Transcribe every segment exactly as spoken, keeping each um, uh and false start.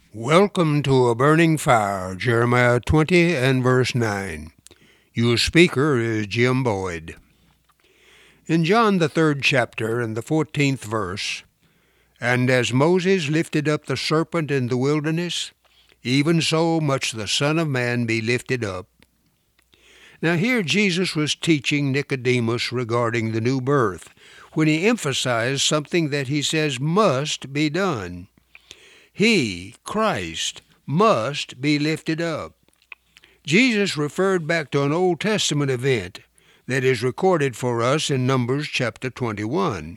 Welcome to A Burning Fire, Jeremiah twenty and verse nine. Your speaker is Jim Boyd. In John the third chapter and the fourteenth verse, "And as Moses lifted up the serpent in the wilderness, even so must the Son of Man be lifted up." Now here Jesus was teaching Nicodemus regarding the new birth, when he emphasized something that he says must be done. He, Christ, must be lifted up. Jesus referred back to an Old Testament event that is recorded for us in Numbers chapter twenty-one.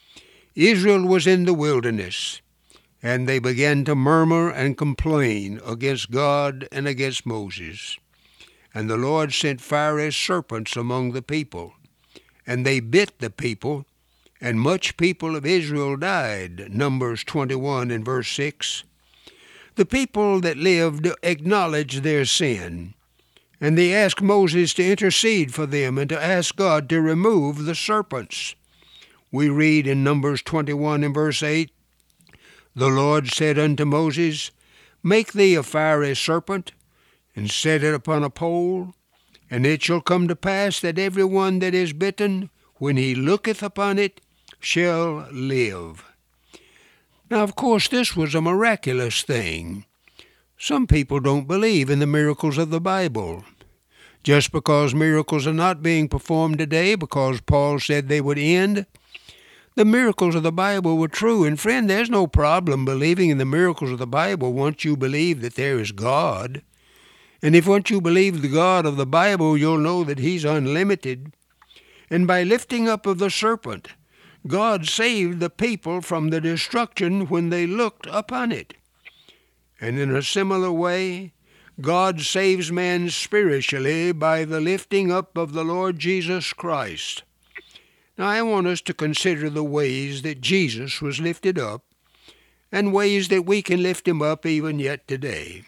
Israel was in the wilderness, and they began to murmur and complain against God and against Moses. And the Lord sent fiery serpents among the people, and they bit the people, and much people of Israel died. Numbers twenty-one and verse six. The people that lived acknowledged their sin, and they asked Moses to intercede for them and to ask God to remove the serpents. We read in Numbers twenty-one and verse eight, "The Lord said unto Moses, Make thee a fiery serpent, and set it upon a pole, and it shall come to pass that every one that is bitten, when he looketh upon it, shall live." Now, of course, this was a miraculous thing. Some people don't believe in the miracles of the Bible. Just because miracles are not being performed today, because Paul said they would end, the miracles of the Bible were true. And friend, there's no problem believing in the miracles of the Bible once you believe that there is God. And if once you believe the God of the Bible, you'll know that He's unlimited. And by lifting up of the serpent, God saved the people from the destruction when they looked upon it. And in a similar way, God saves man spiritually by the lifting up of the Lord Jesus Christ. Now, I want us to consider the ways that Jesus was lifted up and ways that we can lift Him up even yet today.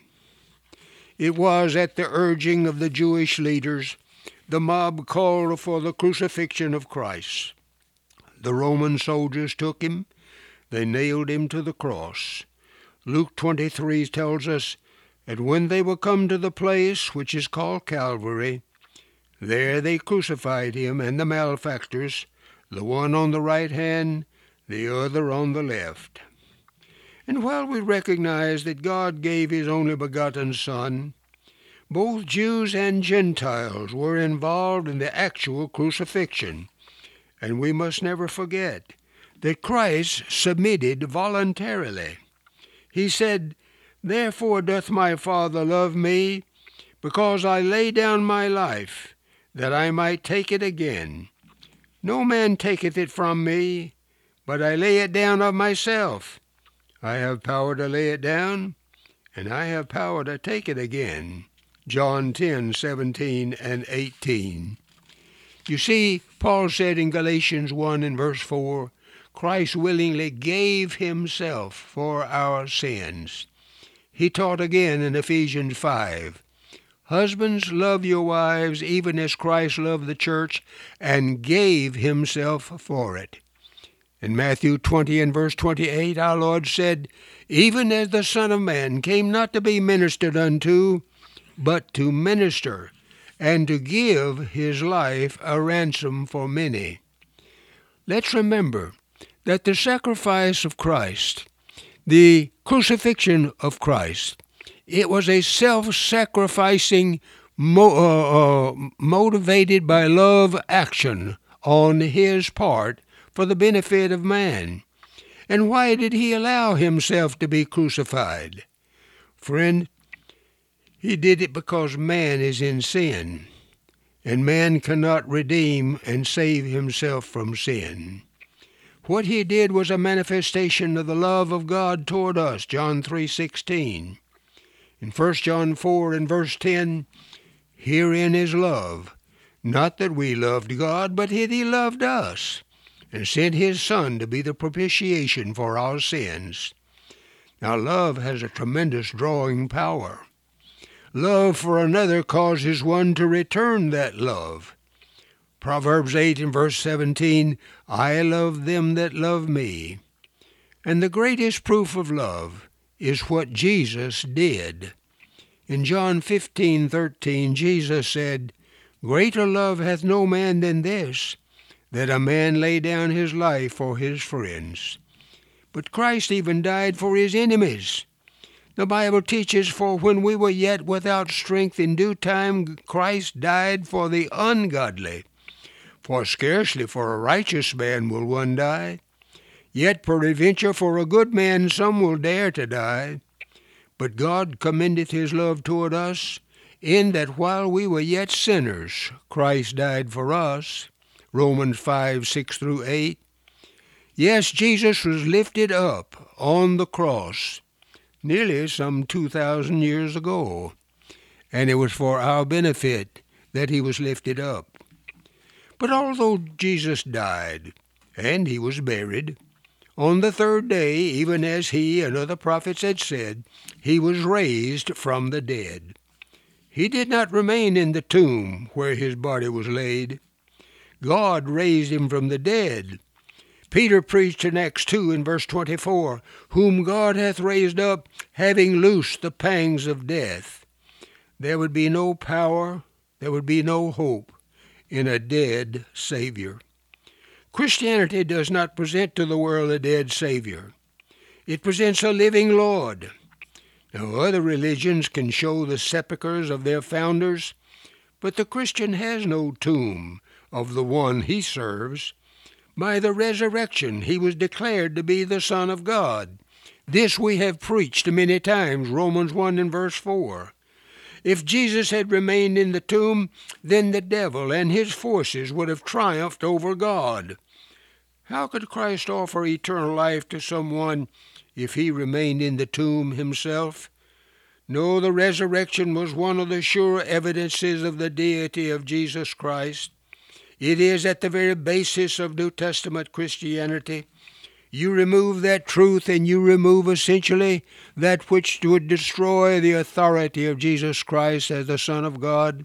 It was at the urging of the Jewish leaders the mob called for the crucifixion of Christ. The Roman soldiers took Him. They nailed Him to the cross. Luke twenty-three tells us that when they were come to the place which is called Calvary, there they crucified Him and the malefactors, the one on the right hand, the other on the left. And while we recognize that God gave His only begotten Son, both Jews and Gentiles were involved in the actual crucifixion. And we must never forget that Christ submitted voluntarily. He said, "Therefore doth my Father love me, because I lay down my life, that I might take it again. No man taketh it from me, but I lay it down of myself. I have power to lay it down, and I have power to take it again." John ten, seventeen and eighteen. You see, Paul said in Galatians one and verse four, Christ willingly gave Himself for our sins. He taught again in Ephesians five, "Husbands, love your wives, even as Christ loved the church, and gave Himself for it." In Matthew twenty and verse twenty-eight, our Lord said, "Even as the Son of Man came not to be ministered unto, but to minister, and to give His life a ransom for many." Let's remember that the sacrifice of Christ, the crucifixion of Christ, it was a self-sacrificing, mo- uh, uh, motivated by love action on His part for the benefit of man. And why did He allow Himself to be crucified? Friend, He did it because man is in sin, and man cannot redeem and save himself from sin. What He did was a manifestation of the love of God toward us, John three sixteen. In First John four and verse ten, "Herein is love, not that we loved God, but that He loved us, and sent His Son to be the propitiation for our sins." Now, love has a tremendous drawing power. Love for another causes one to return that love. Proverbs eight and verse seventeen, "I love them that love me." And the greatest proof of love is what Jesus did. In John fifteen thirteen, Jesus said, "Greater love hath no man than this, that a man lay down his life for his friends." But Christ even died for his enemies. The Bible teaches, "For when we were yet without strength, in due time Christ died for the ungodly. For scarcely for a righteous man will one die, yet peradventure for a good man some will dare to die. But God commendeth his love toward us, in that while we were yet sinners, Christ died for us." Romans five, six through eight. Yes, Jesus was lifted up on the cross nearly some two thousand years ago, and it was for our benefit that he was lifted up. But although Jesus died, and he was buried, on the third day, even as he and other prophets had said, he was raised from the dead. He did not remain in the tomb where his body was laid. God raised him from the dead. Peter preached in Acts two in verse twenty-four, "Whom God hath raised up, having loosed the pangs of death." There would be no power, there would be no hope in a dead Savior. Christianity does not present to the world a dead Savior. It presents a living Lord. Now, other religions can show the sepulchres of their founders, but the Christian has no tomb of the one he serves. By the resurrection he was declared to be the Son of God. This we have preached many times, Romans one and verse four. If Jesus had remained in the tomb, then the devil and his forces would have triumphed over God. How could Christ offer eternal life to someone if he remained in the tomb himself? No, the resurrection was one of the sure evidences of the deity of Jesus Christ. It is at the very basis of New Testament Christianity. You remove that truth and you remove essentially that which would destroy the authority of Jesus Christ as the Son of God.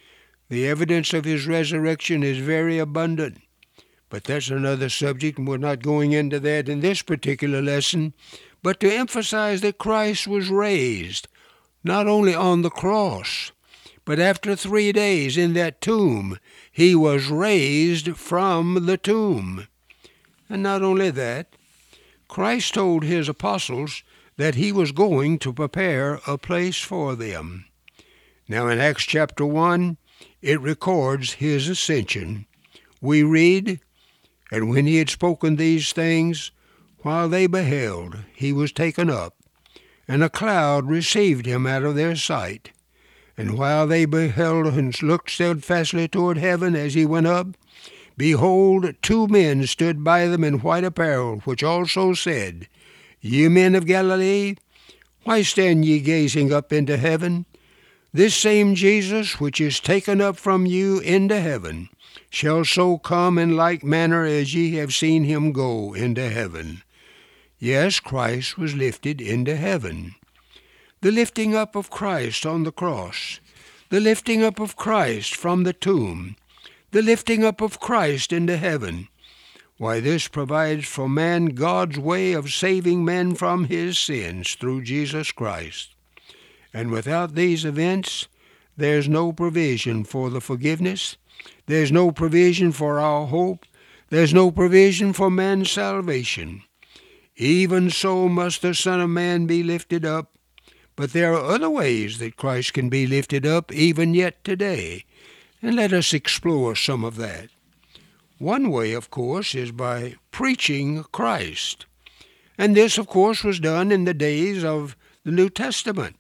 The evidence of his resurrection is very abundant, but that's another subject, and we're not going into that in this particular lesson, but to emphasize that Christ was raised, not only on the cross, but after three days in that tomb, he was raised from the tomb. And not only that, Christ told his apostles that he was going to prepare a place for them. Now in Acts chapter one, it records his ascension. We read, "And when he had spoken these things, while they beheld, he was taken up, and a cloud received him out of their sight. And while they beheld and looked steadfastly toward heaven as he went up, behold, two men stood by them in white apparel, which also said, Ye men of Galilee, why stand ye gazing up into heaven? This same Jesus, which is taken up from you into heaven, shall so come in like manner as ye have seen him go into heaven." Yes, Christ was lifted into heaven. The lifting up of Christ on the cross, the lifting up of Christ from the tomb, the lifting up of Christ into heaven. Why, this provides for man God's way of saving men from his sins through Jesus Christ. And without these events, there's no provision for the forgiveness, there's no provision for our hope, there's no provision for man's salvation. Even so must the Son of Man be lifted up. But there are other ways that Christ can be lifted up even yet today, and let us explore some of that. One way, of course, is by preaching Christ. And this, of course, was done in the days of the New Testament.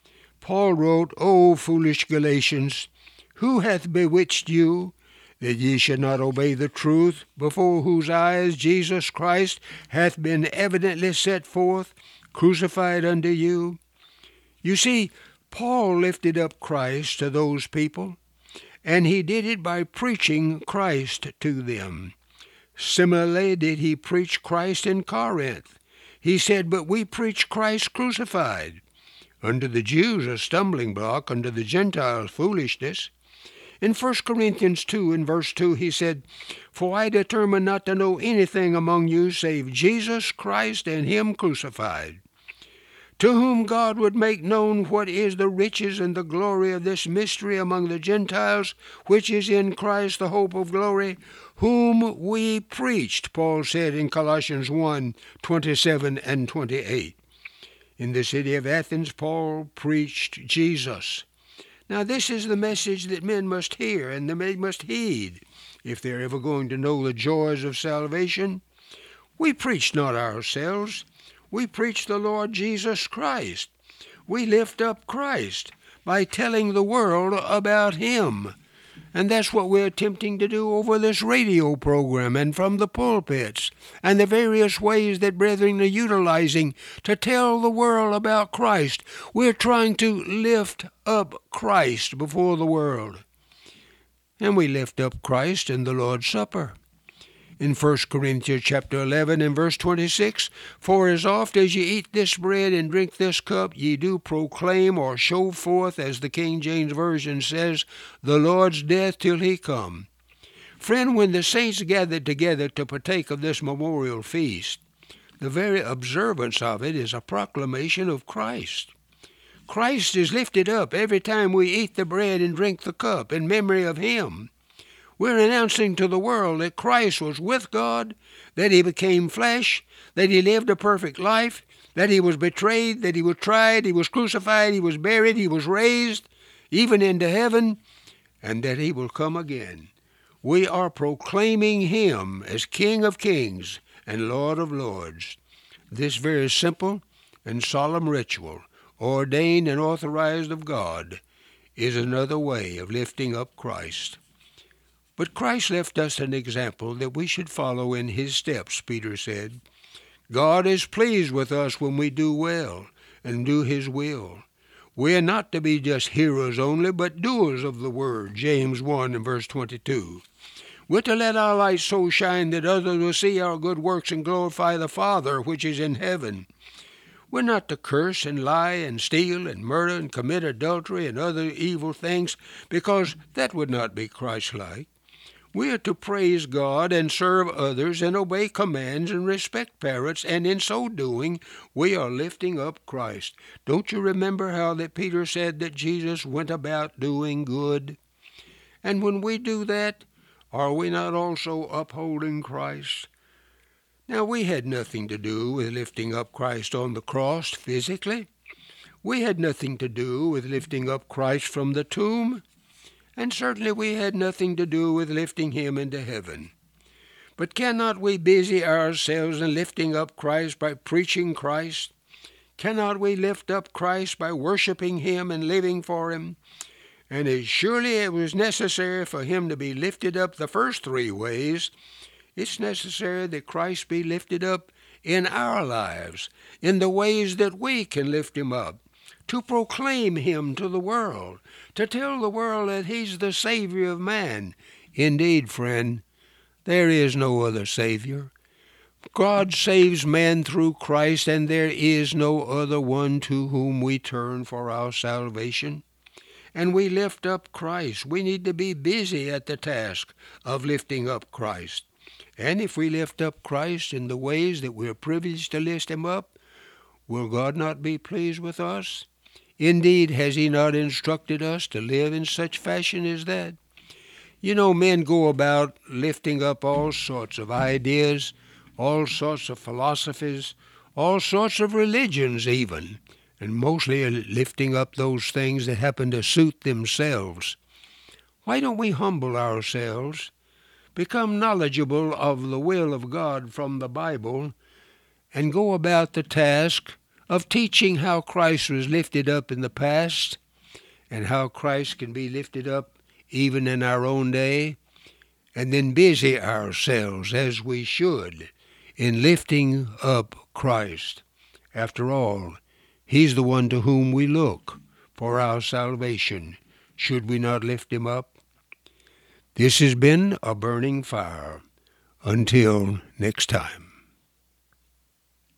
Paul wrote, O foolish Galatians, who hath bewitched you, that ye should not obey the truth, before whose eyes Jesus Christ hath been evidently set forth, crucified unto you? You see, Paul lifted up Christ to those people, and he did it by preaching Christ to them. Similarly did he preach Christ in Corinth. He said, But we preach Christ crucified. Unto the Jews a stumbling block, unto the Gentiles foolishness. In First Corinthians two, in verse two, he said, For I determined not to know anything among you save Jesus Christ and him crucified. to whom God would make known what is the riches and the glory of this mystery among the Gentiles, which is in Christ the hope of glory, whom we preached, Paul said in Colossians one, twenty-seven and twenty-eight. In the city of Athens, Paul preached Jesus. Now this is the message that men must hear and they must heed if they're ever going to know the joys of salvation. We preach not ourselves. We preach the Lord Jesus Christ. We lift up Christ by telling the world about Him. And that's what we're attempting to do over this radio program and from the pulpits and the various ways that brethren are utilizing to tell the world about Christ. We're trying to lift up Christ before the world. And we lift up Christ in the Lord's Supper. In First Corinthians chapter eleven and verse twenty-six, for as oft as ye eat this bread and drink this cup, ye do proclaim or show forth, as the King James Version says, the Lord's death till He come. Friend, when the saints gathered together to partake of this memorial feast, the very observance of it is a proclamation of Christ. Christ is lifted up every time we eat the bread and drink the cup in memory of Him. We're announcing to the world that Christ was with God, that He became flesh, that He lived a perfect life, that He was betrayed, that He was tried, He was crucified, He was buried, He was raised, even into heaven, and that He will come again. We are proclaiming Him as King of kings and Lord of lords. This very simple and solemn ritual, ordained and authorized of God, is another way of lifting up Christ. But Christ left us an example that we should follow in His steps, Peter said. God is pleased with us when we do well and do His will. We are not to be just hearers only, but doers of the word, James one and verse twenty-two. We're to let our light so shine that others will see our good works and glorify the Father which is in heaven. We're not to curse and lie and steal and murder and commit adultery and other evil things, because that would not be Christ-like. We are to praise God and serve others and obey commands and respect parents, and in so doing, we are lifting up Christ. Don't you remember how that Peter said that Jesus went about doing good? And when we do that, are we not also upholding Christ? Now, we had nothing to do with lifting up Christ on the cross physically. We had nothing to do with lifting up Christ from the tomb. And certainly we had nothing to do with lifting Him into heaven. But cannot we busy ourselves in lifting up Christ by preaching Christ? Cannot we lift up Christ by worshiping Him and living for Him? And as surely it was necessary for Him to be lifted up the first three ways, it's necessary that Christ be lifted up in our lives, in the ways that we can lift Him up, to proclaim Him to the world, to tell the world that He's the Savior of man. Indeed, friend, there is no other Savior. God saves man through Christ, and there is no other one to whom we turn for our salvation. And we lift up Christ. We need to be busy at the task of lifting up Christ. And if we lift up Christ in the ways that we're privileged to lift Him up, will God not be pleased with us? Indeed, has He not instructed us to live in such fashion as that? You know, men go about lifting up all sorts of ideas, all sorts of philosophies, all sorts of religions even, and mostly lifting up those things that happen to suit themselves. Why don't we humble ourselves, become knowledgeable of the will of God from the Bible, and go about the task of teaching how Christ was lifted up in the past and how Christ can be lifted up even in our own day, and then busy ourselves as we should in lifting up Christ. After all, He's the one to whom we look for our salvation. Should we not lift Him up? This has been A Burning Fire. Until next time.